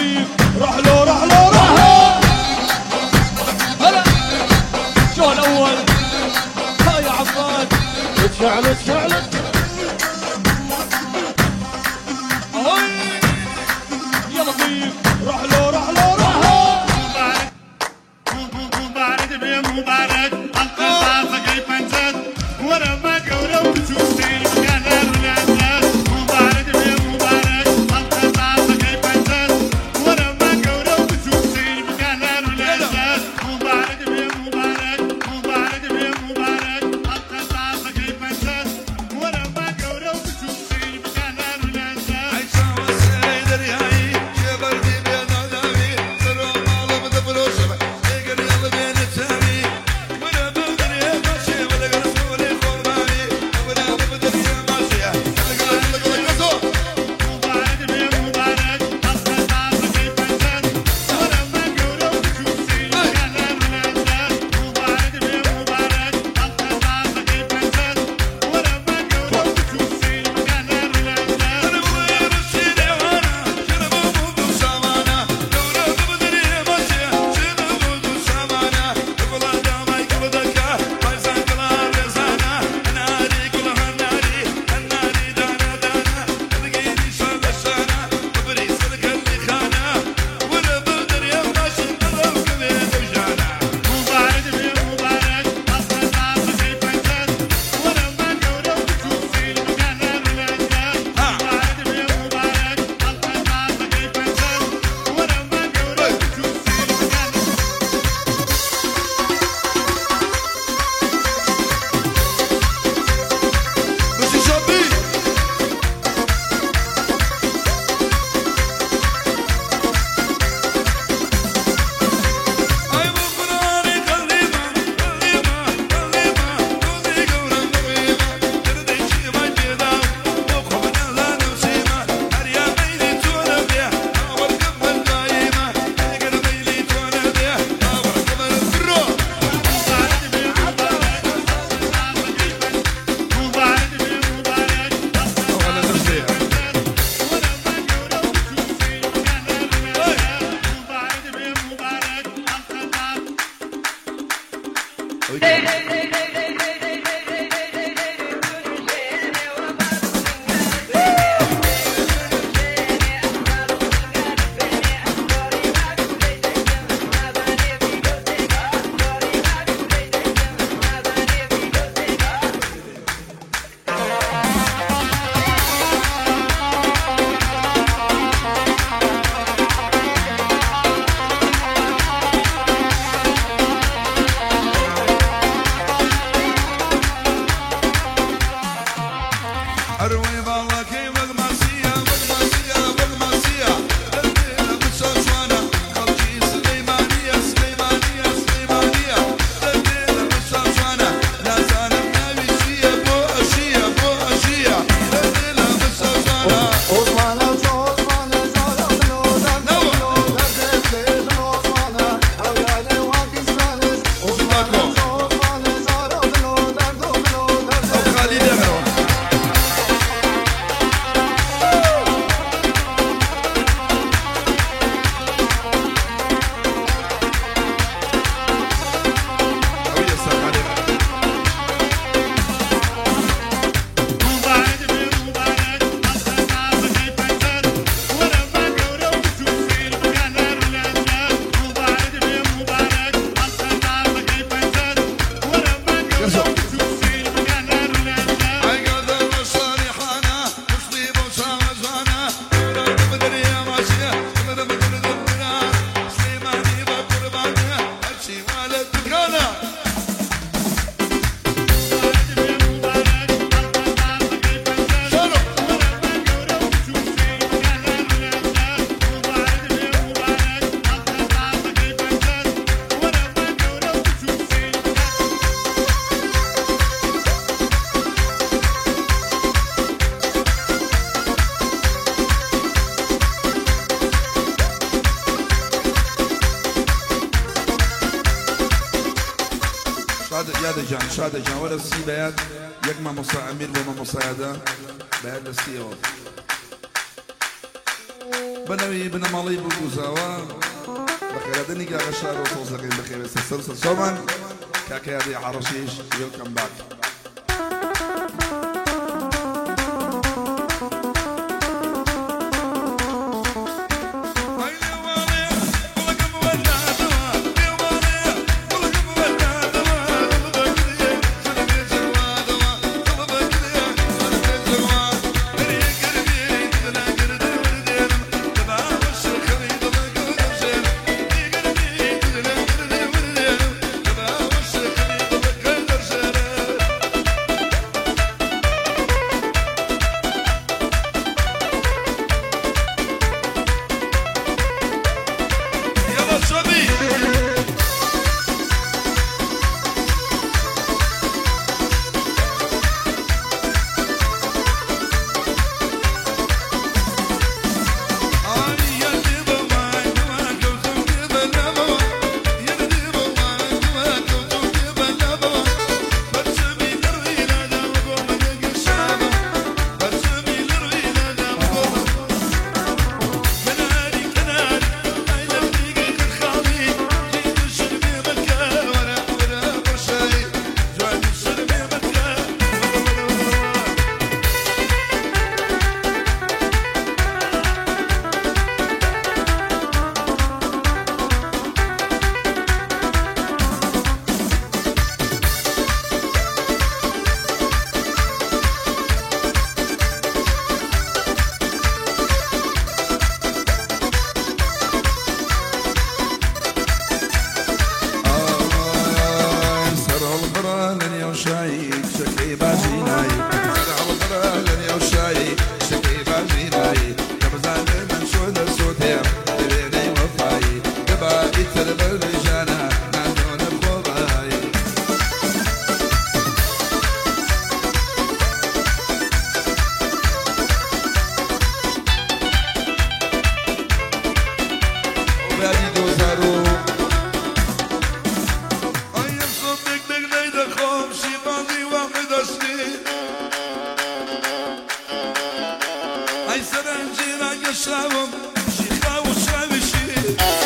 لطيف روح له روح له روح له. هلا شو الاول ها يا عباد اتفعل اتفعل يا لطيف روح له روح له روح له. مبارك بيا مبارك القصاص كيف انسد ورا ما قولوا تشوفين مكان الولاد. مبارك بيا مبارك القصاص كيف انسد ورا ما قولوا تشوفين مكان الولاد. مبارك بيا مبارك مبارك بيا مبارك القصاص كيف انسد ورا ما قولوا تشوفين مكان الولاد. عيشة وسيد رياي شبر دي بيا نادامي سروا مالا بدبلو شبه يقر يلا بين التامي ولا بدر يا ماشي ولا قرصولي خرماني ولا بدر يا ماشي مبارك بيا مبارك القصاص كيف انسد ورا ما قولوا تشوفين مكان الولاد. مبارك بيا مبارك القصاص كيف انسد ورا ما قولوا تشوفين مكان الولاد. انا ويا رشيدي وانا شربوا بوضو سامانا دورة بدر يا ماشي شربوا بوضو سامانا قبل دامي قبضك فايزان كلها رزانا ناري كلها ناري الناري دانا دانا تلقيني شال الشانا قبري سلك اللي خانا ولا بدر يا ماشي قلب كبير وجانا. مبارك بيا مبارك القصاص كيف انسد ورا ما قولوا تشوفين مكان الولاد. مبارك بيا مبارك القصاص كيف انسد ورا ما قولوا تشوفين مكان ماشي شابي. أي بقراني قلبي قلبي قلبي قلبي قورا قلبي تردي شي ما جدا وقبنا لا نسيما أريا ميلي تونا بيا أول قبل دايما أقر ميلي تونا بيا أول قبل الروح. مبارك بيا مبارك مبارك بيا مبارك ولا نفسي ورا ما قولوا تشوفين مكان الولاد. مبارك بيا مبارك أروي بالله كي مغمسية مغمسية مغمسية دلدل بالشوشوانة خلجي سليمانية سليمانية سليمانية دلدل بالشوشوانة لا زالم ناوي شية بو أشية بو أشية دلدل بالشوشوانة. Osman'a Osman'a zararlı odanı Derdetlerin Osman'a Havyale vakislanır Osman'a zararlı odanı خالد يغرون مبارك بيا مبارك القصاص كيف انسد ورا ما قولوا تشوفين مكان الولاد. مبارك بيا مبارك القصاص كيف انسد ورا ما قولوا تشوفين مكان الولاد. عقد الصالحانا مصيبة وسامزانا بدر يا ماشية بدر سليماني بقربانة أمشي مال الدكانة. شاده جان ولا سی باید یک ما مساعمیر و ما مساعده باید دستی بنوي بنمالي بوزاوا بخيرادني كاغا شارو توزقين بخير سلسل شومان كاكيادي حرشيش ويلكم باك سرنجي راق الشاوم شيخا وشاوشي